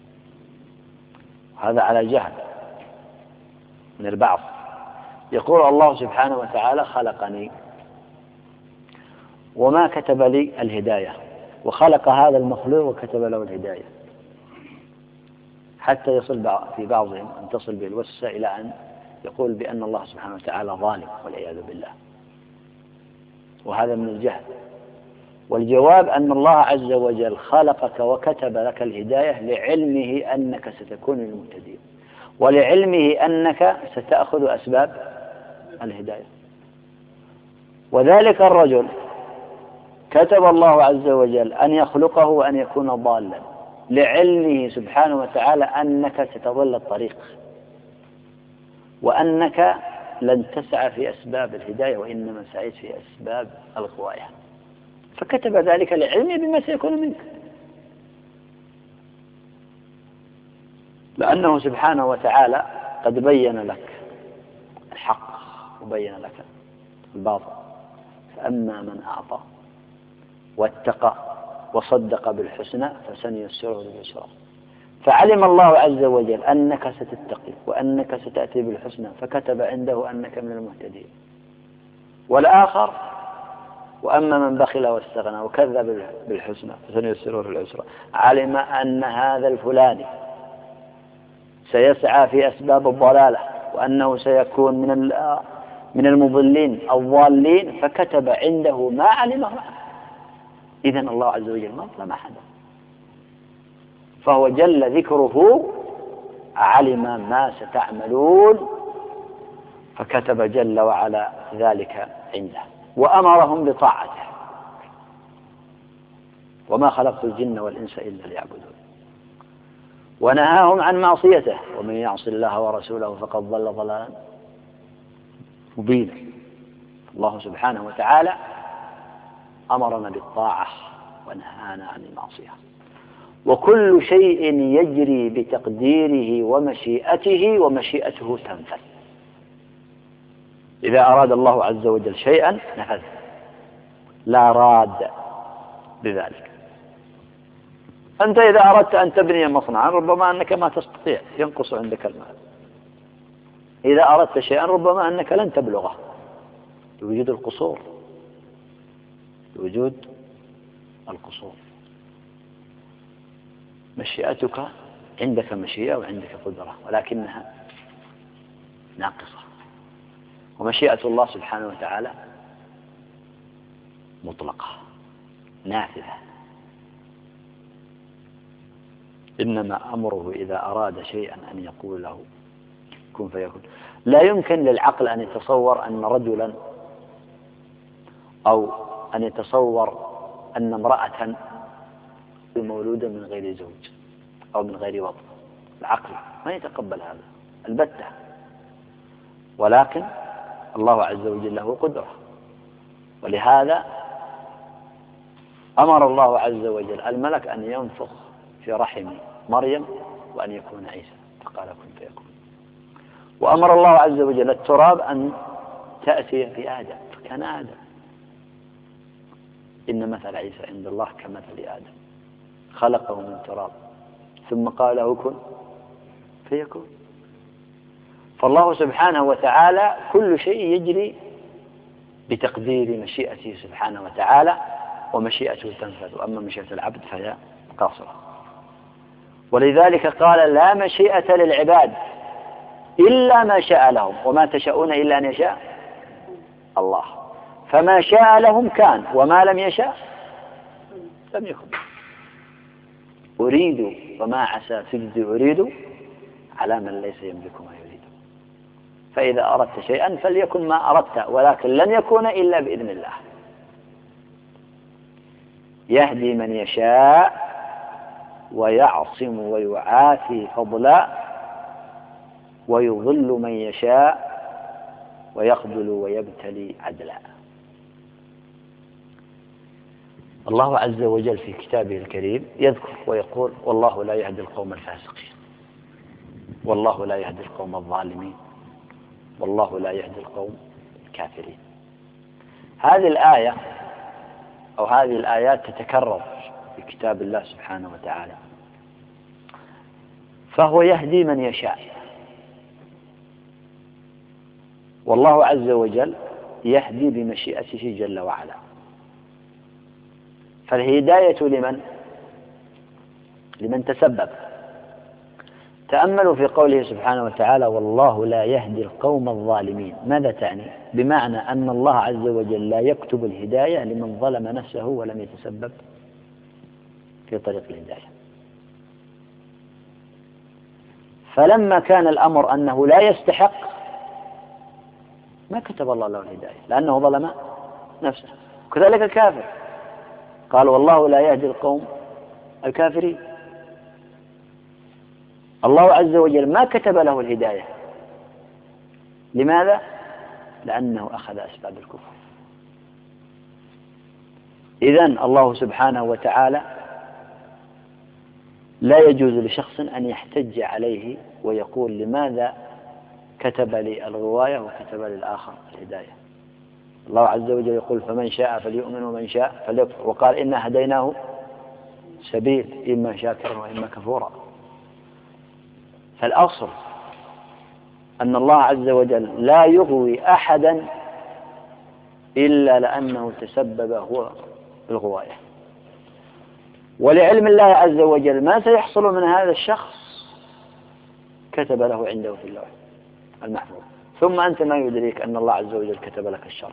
B: وهذا على جهل من البعض. يقول الله سبحانه وتعالى: خلقني وما كتب لي الهداية، وخلق هذا المخلوق وكتب له الهداية، حتى يصل في بعضهم أن تصل به الوسوسة إلى أن يقول بأن الله سبحانه وتعالى ظالم، والعياذ بالله. وهذا من الجهل. والجواب أن الله عز وجل خلقك وكتب لك الهداية لعلمه أنك ستكون من المهتدين، ولعلمه أنك ستأخذ أسباب الهداية. وذلك الرجل كتب الله عز وجل أن يخلقه وأن يكون ضالا، لعلمه سبحانه وتعالى أنك ستضل الطريق، وأنك لن تسعى في أسباب الهداية، وإنما سعيت في أسباب الغواية. فكتب ذلك لعلمه بما سيكون منك، لأنه سبحانه وتعالى قد بين لك الحق وبين لك الباطل. فأما من أعطى واتقى وصدق بالحسنى فسنيسره لليسرى. فعلم الله عز وجل أنك ستتقي وأنك ستأتي بالحسنى، فكتب عنده أنك من المهتدين. والآخر: وأما من بخل واستغنى وكذب بالحسنى فسنيسره للعسرى. علم أن هذا الفلاني سيسعى في أسباب الضلالة، وأنه سيكون من المضلين الضالين، فكتب عنده ما علمه. إذن الله عز وجل ما ظلم أحدا، فهو جل ذكره علم ما ستعملون، فكتب جل وعلا ذلك عنده، وأمرهم بطاعته: وما خلقت الجن والإنس إلا ليعبدون. ونهاهم عن معصيته: ومن يعص الله ورسوله فقد ضل ضلالا مبينا. الله سبحانه وتعالى أمرنا بالطاعة ونهانا عن المعصية. وكل شيء يجري بتقديره ومشيئته، ومشيئته تنفذ. إذا أراد الله عز وجل شيئا نفذ، لا راد بذلك. أنت إذا أردت أن تبني مصنعا ربما أنك ما تستطيع، ينقص عندك المال. إذا أردت شيئا ربما أنك لن تبلغه لوجود القصور، مشيئتك عندك مشيئة وعندك قدرة، ولكنها ناقصة. ومشيئة الله سبحانه وتعالى مطلقة نافذة. إنما أمره إذا أراد شيئا أن يقول له كن فيكون. لا يمكن للعقل أن يتصور أن رجلا، أو أن يتصور أن امرأة مولودة من غير زوج أو من غير وطن. العقل ما يتقبل هذا البتة. ولكن الله عز وجل له قدرة، ولهذا أمر الله عز وجل الملك أن ينفخ في رحم مريم وأن يكون عيسى، فقال كن فيكون. وأمر الله عز وجل التراب أن تأتي في آدم، فكان آدم. إن مثل عيسى عند الله كمثل آدم، خلقه من تراب ثم قال له كن فيكون. فالله سبحانه وتعالى كل شيء يجري بتقدير مشيئته سبحانه وتعالى، ومشيئته تنفذ، وأما مشيئة العبد فهي قاصرة. ولذلك قال لا مشيئة للعباد إلا ما شاء لهم، وما تشاءون إلا أن يشاء الله. فما شاء لهم كان، وما لم يشاء لم يكن. أريد وما عسى تجزي أريد على من ليس يملك ما يريد. فإذا أردت شيئا فليكن ما أردت، ولكن لن يكون إلا بإذن الله. يهدي من يشاء ويعصم ويعافي فضلا، ويضل من يشاء ويخذل ويبتلي عدلا. الله عز وجل في كتابه الكريم يذكر ويقول والله لا يهدي القوم الفاسقين، والله لا يهدي القوم الظالمين، والله لا يهدي القوم الكافرين. هذه الآية أو هذه الآيات تتكرر في كتاب الله سبحانه وتعالى. فهو يهدي من يشاء، والله عز وجل يهدي بمشيئته جل وعلا. فالهداية لمن تسبب. تأملوا في قوله سبحانه وتعالى والله لا يهدي القوم الظالمين. ماذا تعني؟ بمعنى أن الله عز وجل لا يكتب الهداية لمن ظلم نفسه ولم يتسبب في طريق الهداية. فلما كان الأمر أنه لا يستحق ما كتب الله له الهداية لأنه ظلم نفسه. كذلك الكافر قال والله لا يهدي القوم الكافرين. الله عز وجل ما كتب له الهداية. لماذا؟ لأنه أخذ أسباب الكفر. إذن الله سبحانه وتعالى لا يجوز لشخص أن يحتج عليه ويقول لماذا كتب لي الغواية وكتب للآخر الهداية. الله عز وجل يقول فمن شاء فليؤمن ومن شاء فليكفر، وقال إنا هديناه سبيل إما شاكرا وإما كفورا. فالأصل أن الله عز وجل لا يغوي أحدا إلا لأنه تسبب هو بالغواية. ولعلم الله عز وجل ما سيحصل من هذا الشخص كتب له عنده في اللوح المحفوظ. ثم أنت ما يدريك أن الله عز وجل كتب لك الشر،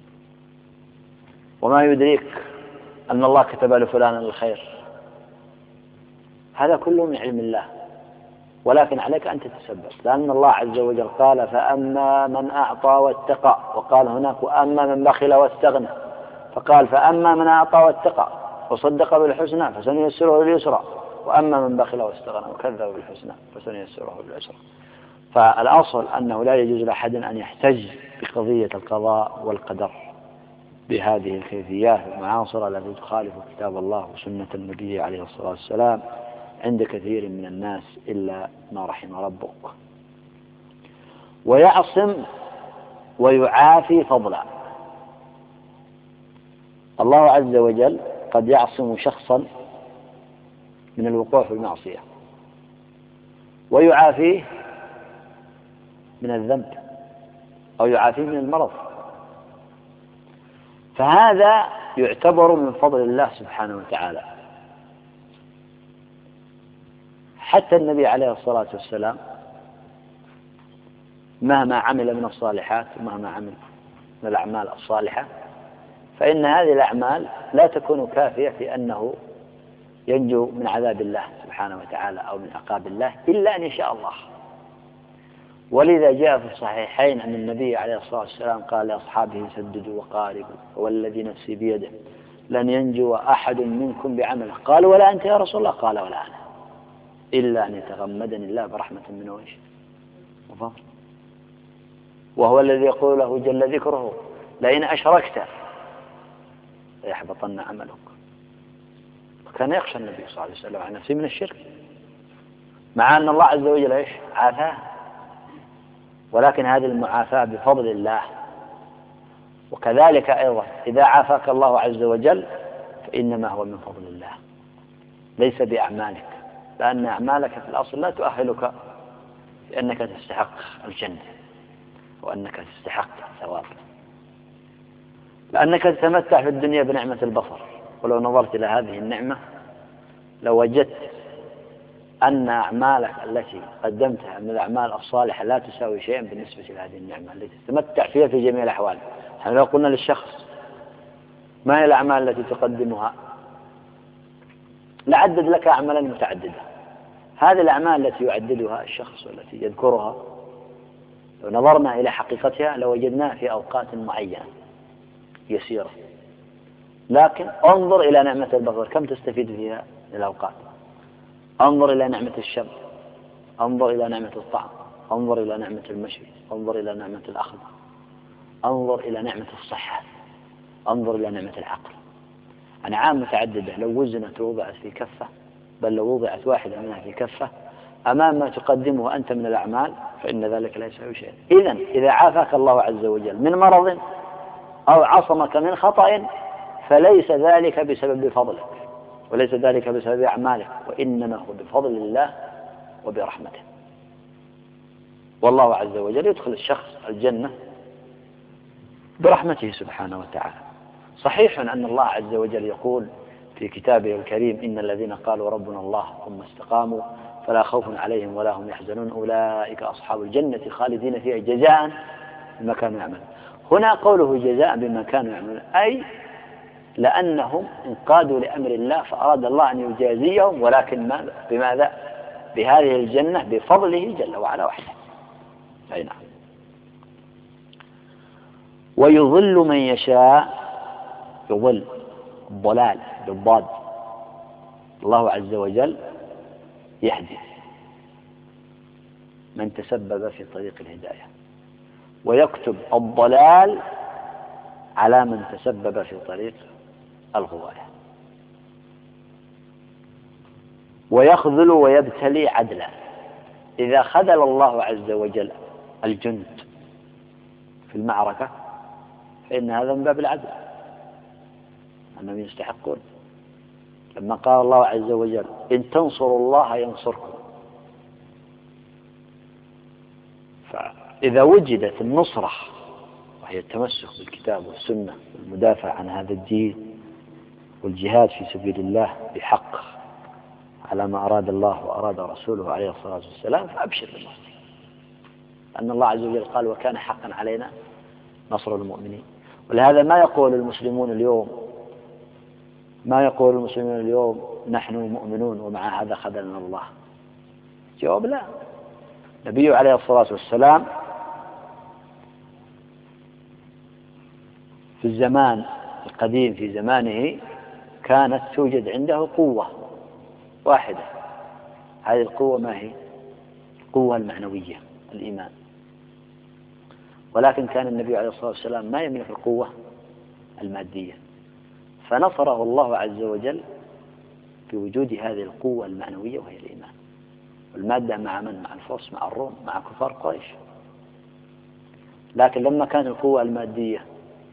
B: وما يدريك أن الله كتب لفلان الخير. هذا كله من علم الله، ولكن عليك أن تتسبب. لأن الله عز وجل قال فأما من أعطى واتقى، وقال هناك وأما من بخل واستغنى، فقال فأما من أعطى واتقى وصدق بالحسنى فسنيسره لليسرى، وأما من بخل واستغنى وكذب بالحسنى فسنيسره للعسرى. فالأصل أنه لا يجوز لأحد أن يحتج بقضية القضاء والقدر بهذه الكيفيات المعاصرة التي تخالف كتاب الله وسنة النبي عليه الصلاة والسلام عند كثير من الناس إلا ما رحم ربك. ويعصم ويعافي فضلا. الله عز وجل قد يعصم شخصا من الوقوع في المعصية ويعافيه من الذنب أو يعافيه من المرض، فهذا يعتبر من فضل الله سبحانه وتعالى. حتى النبي عليه الصلاة والسلام مهما عمل من الصالحات ومهما عمل من الأعمال الصالحة فإن هذه الأعمال لا تكون كافية في أنه ينجو من عذاب الله سبحانه وتعالى أو من عقاب الله إلا أن يشاء الله. ولذا جاء في الصحيحين أن النبي عليه الصلاة والسلام قال لأصحابه سددوا وقاربوا والذي نفسي بيده لن ينجو أحد منكم بعمله. قالوا ولا أنت يا رسول الله؟ قال ولا أنا إلا أن يتغمدني الله برحمة منه وفضل. وهو الذي يقول له جل ذكره لئن أشركت ليحبطن عملك. وكان يخشى النبي صلى الله عليه وسلم عن نفسه من الشرك، مع أن الله عز وجل عافاه، ولكن هذه المعافاة بفضل الله. وكذلك أيضا إذا عافاك الله عز وجل فإنما هو من فضل الله، ليس بأعمالك لأن أعمالك في الأصل لا تؤهلك لأنك تستحق الجنة وأنك تستحق الثواب، لأنك تتمتع في الدنيا بنعمة البصر، ولو نظرت إلى هذه النعمة لو وجدت أن أعمالك التي قدمتها من الأعمال الصالحة لا تساوي شيئا بالنسبة لهذه النعمة التي تتمتع فيها في جميع الأحوال. يعني لو قلنا للشخص ما هي الأعمال التي تقدمها، لعدد لك أعمالا متعددة. هذه الأعمال التي يعددها الشخص والتي يذكرها لو نظرنا إلى حقيقتها لوجدناها في أوقات معينة يسيرة، لكن انظر إلى نعمة البصر كم تستفيد فيها من الأوقات، انظر إلى نعمة الشم، انظر إلى نعمة الطعم، انظر إلى نعمة المشي، انظر إلى نعمة الأخذ، انظر إلى نعمة الصحة، انظر إلى نعمة العقل. أنعام متعددة لو وزنت ووضعت في كفة، بل لو وضعت واحدة منها في كفة أمام ما تقدمه أنت من الأعمال فإن ذلك لا يساوي شيئا. إذن إذا عافاك الله عز وجل من مرض أو عصمك من خطأ فليس ذلك بسبب فضلك وليس ذلك بسبب أعمالك، وإنما هو بفضل الله وبرحمته. والله عز وجل يدخل الشخص الجنة برحمته سبحانه وتعالى. صحيح أن الله عز وجل يقول في كتابه الكريم إن الذين قالوا ربنا الله ثم استقاموا فلا خوف عليهم ولا هم يحزنون أولئك أصحاب الجنة خالدين فيها جزاء بما كانوا يعملون. هنا قوله جزاء بما كانوا يعملون أي لأنهم انقادوا لأمر الله فأراد الله أن يجازيهم، ولكن بماذا؟ بهذه الجنة بفضله جل وعلا وحده. أي نعم. ويضل من يشاء، يضل الضلال بالضاد، الله عز وجل يهدي من تسبب في طريق الهداية، ويكتب الضلال على من تسبب في طريق الغواية، ويخذل ويبتلي عدلا. إذا خذل الله عز وجل الجند في المعركة فإن هذا من باب العدل، أنهم يستحقون. لما قال الله عز وجل إن تنصروا الله ينصركم، فإذا وجدت النصرة وهي التمسك بالكتاب والسنة والمدافع عن هذا الدين والجهاد في سبيل الله بحق على ما أراد الله وأراد رسوله عليه الصلاة والسلام فأبشر بالنصر، أن الله عز وجل قال وكان حقا علينا نصر المؤمنين. ولهذا ما يقول المسلمون اليوم نحن مؤمنون ومع هذا خذلنا الله. جواب لا. النبي عليه الصلاة والسلام في الزمان القديم في زمانه كانت توجد عنده قوة واحدة، هذه القوة ما هي؟ القوة المعنوية، الإيمان. ولكن كان النبي عليه الصلاة والسلام ما يملك القوة المادية، فنصره الله عز وجل بوجود هذه القوة المعنوية وهي الإيمان. والمادة مع من؟ مع الفرس، مع الروم، مع كفار قريش. لكن لما كانت القوة المادية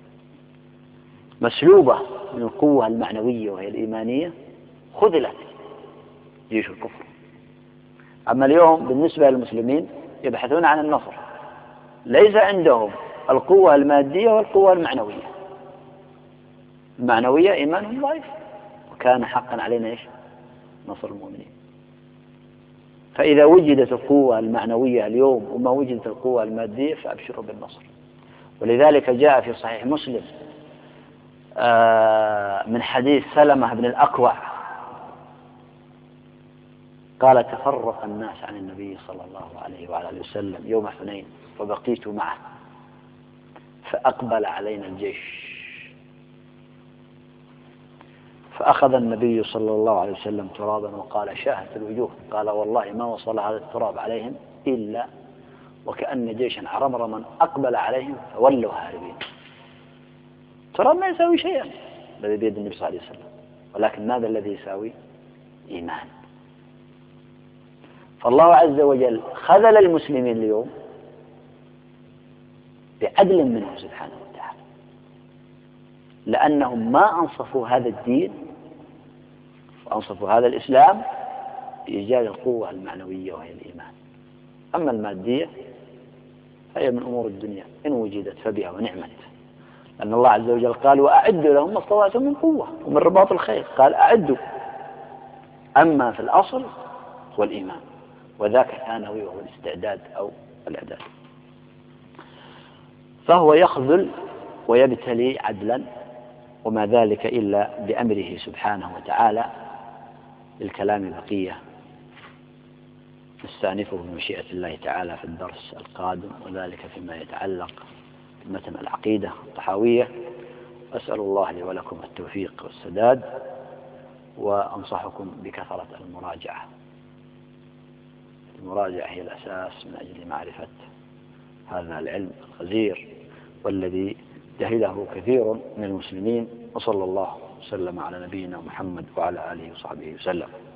B: مسلوبة من القوة المعنوية وهي الإيمانية خذلت جيش الكفر. أما اليوم بالنسبة للمسلمين يبحثون عن النصر، ليس عندهم القوة المادية والقوة المعنوية. المعنوية إيمانهم ضعيف، وكان حقا علينا إيش؟ نصر المؤمنين. فإذا وجدت القوة المعنوية اليوم وما وجدت القوة المادية فأبشروا بالنصر. ولذلك جاء في صحيح مسلم من حديث سلمة بن الأكوع قال تفرق الناس عن النبي صلى الله عليه وعلى آله وسلم يوم حنين وبقيت معه فأقبل علينا الجيش، فأخذ النبي صلى الله عليه وسلم ترابا وقال شاهت الوجوه، قال والله ما وصل هذا التراب عليهم إلا وكأن جيشا عرمرما أقبل عليهم فولوا هاربين. تراب ما يساوي شيئا الذي بيد النبي صلى الله عليه وسلم، ولكن ماذا الذي يساوي؟ إيمان. فالله عز وجل خذل المسلمين اليوم بعدل منه سبحانه وتعالى، لأنهم ما أنصفوا هذا الدين وأنصفوا هذا الإسلام بإيجاد القوة المعنوية وهي الإيمان. أما المادية فهي من أمور الدنيا، إن وجدت فبها ونعمت، لأن الله عز وجل قال وأعدوا لهم ما استطعتم من قوة ومن رباط الخيل، قال أعدوا. أما في الأصل هو الإيمان، وذاك ثانوي وهو الاستعداد أو الإعداد. فهو يخذل ويبتلي عدلا، وما ذلك إلا بأمره سبحانه وتعالى. للكلام بقية نستأنفه بمشيئة الله تعالى في الدرس القادم، وذلك فيما يتعلق بمتن العقيدة الطحاوية. أسأل الله لي ولكم التوفيق والسداد، وأنصحكم بكثرة المراجعة. المراجعة هي الأساس من أجل معرفة هذا العلم الغزير والذي جهله كثير من المسلمين. وصلى الله وسلم على نبينا محمد وعلى آله وصحبه وسلم.